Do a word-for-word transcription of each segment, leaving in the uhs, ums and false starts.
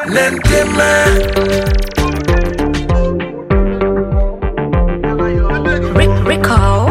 Nentime. Rick, Rico.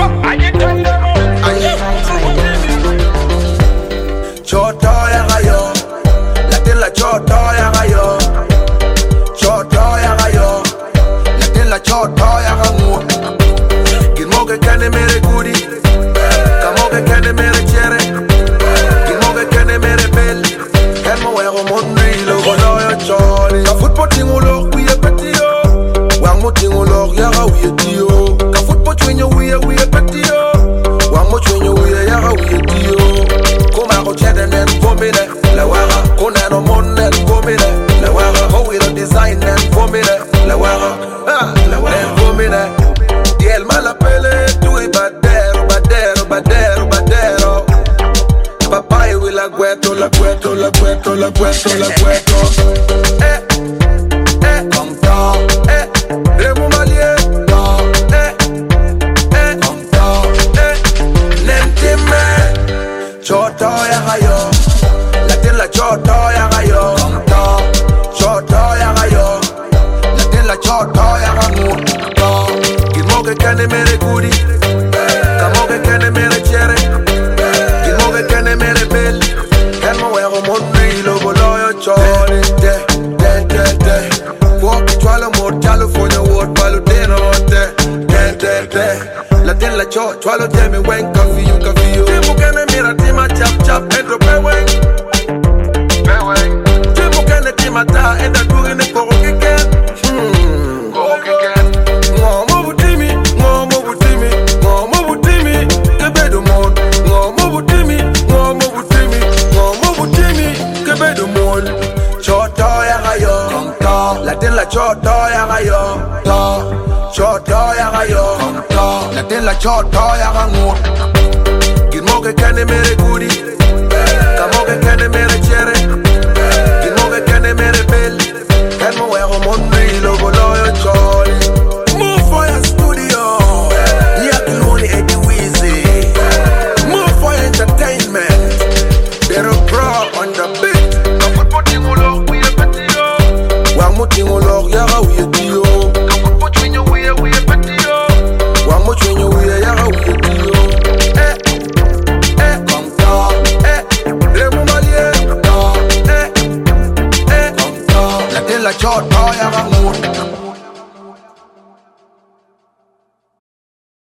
Choto ya gayo, latin la choto ya gayo, choto ya gayo, latin la choto ya gamu. Gilmo que kane mere gudi, kamo que kane mere chere, gilmo que kane mere bel, kamo wego monri lo golo yo chori. Ka football tingulo kuye petio, wango tingulo ya gawiye tio. Ka football twenyo wiye wiye petio, wango twenyo wiye ya gawiye tio. Cheddar and vomit, La Wara, Conan Mon and vomit, La Wara, how we don't design and vomit, La Wara, ah, La Wara, and vomit. Y el malapele, tu y badero, badero, badero, badero. Papá y la gueto, la gueto, la gueto, la gueto, la gueto. Eh, eh, con todo, eh, remo malie, no, eh, eh, con todo, eh, nentime. Choto ya gayo, latin la choto ya gayo, choto ya gayo, latin la choto ya gamu. Gilmo que kane mere gudi, kamo que kane mere chere, gilmo que kane mere bel, kamo wego monri lo golo yo chori. De, de, de, de, walk chwalo mor California word palo deno de, de, de, de, latin la choto chwalo de me wen coffee you coffee you. Mira tima chap chap entro peweng peweng Timo kene tima ta enda duri ne koro kiken Hmm Koro kiken Ngomo butimi Ngomo butimi Ngomo butimi Kebedo mon Ngomo butimi Ngomo butimi Ngomo butimi Kebedo mon Choto ya gayo Konto Latin la choto ya gayo To Choto ya gayo Konto Latin la choto ya gangu Gilmo que kane mere gudi, kamo que kane mere chere, gilmo que kane mere bel, kamo wego monri lo golo yo choli. Move for your studio, Yakiluni Eddie Weezy. Move for your entertainment, Dero Pro on the beat. Kaput puting ulog wiye petio, wang muting ulog yaga wiye tiyo. Kaput puting wiye wiye petio, wang muting wiye yaga wiye tiyo. La short